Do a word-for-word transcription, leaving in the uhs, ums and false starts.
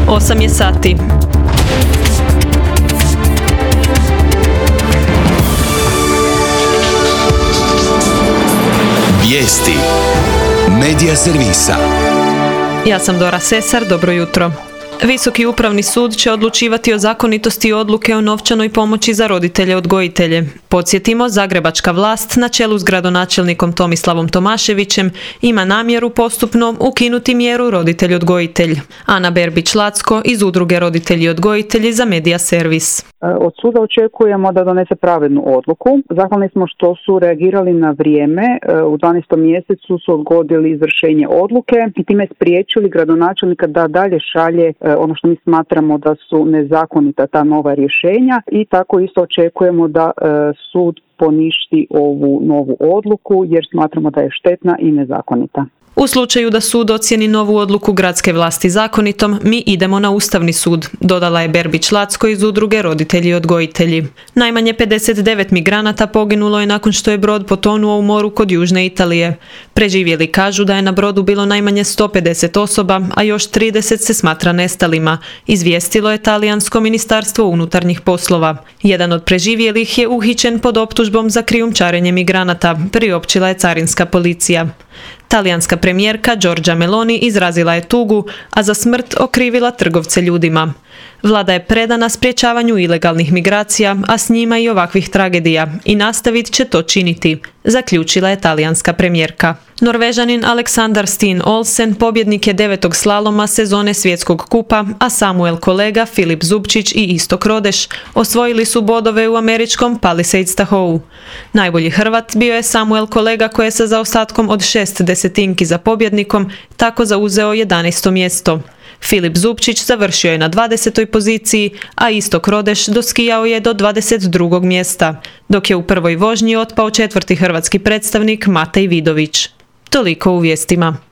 osam je sati. Vijesti Medija servisa. Ja sam Dora Sesar, dobro jutro. Visoki upravni sud će odlučivati o zakonitosti odluke o novčanoj pomoći za roditelje odgojitelje. Podsjetimo, zagrebačka vlast na čelu s gradonačelnikom Tomislavom Tomaševićem ima namjeru postupno ukinuti mjeru roditelj odgojitelj. Ana Berbić-Lacko iz udruge Roditelji odgojitelji za Medija servis. Od suda očekujemo da donese pravednu odluku. Zahvalni smo što su reagirali na vrijeme. U dvanaestom mjesecu su odgodili izvršenje odluke i time spriječili gradonačelnika da dalje šalje ono što mi smatramo da su nezakonita ta nova rješenja i tako isto očekujemo da sud poništi ovu novu odluku jer smatramo da je štetna i nezakonita. U slučaju da sud ocijeni novu odluku gradske vlasti zakonitom, mi idemo na Ustavni sud, dodala je Berbić-Lacko iz udruge Roditelji odgojitelji. Najmanje pedeset devet migranata poginulo je nakon što je brod potonuo u moru kod južne Italije. Preživjeli kažu da je na brodu bilo najmanje sto pedeset osoba, a još trideset se smatra nestalima, izvijestilo je talijansko ministarstvo unutarnjih poslova. Jedan od preživjelih je uhićen pod optužbom za krijumčarenje migranata, priopćila je carinska policija. Talijanska premijerka Giorgia Meloni izrazila je tugu, a za smrt okrivila trgovce ljudima. Vlada je predana sprječavanju ilegalnih migracija, a s njima i ovakvih tragedija, i nastavit će to činiti, zaključila je talijanska premijerka. Norvežanin Alexander Steen Olsen pobjednik je devetog slaloma sezone svjetskog kupa, a Samuel Kolega, Filip Zubčić i Istok Rodeš osvojili su bodove u američkom Palisades Tahoe. Najbolji Hrvat bio je Samuel Kolega koji je sa zaostatkom od šest desetinki za pobjednikom tako zauzeo jedanaesto mjesto. Filip Zubčić završio je na dvadesetoj poziciji, a Istok Rodeš doskijao je do dvadeset drugog mjesta, dok je u prvoj vožnji otpao četvrti hrvatski predstavnik Matej Vidović. Toliko u vijestima.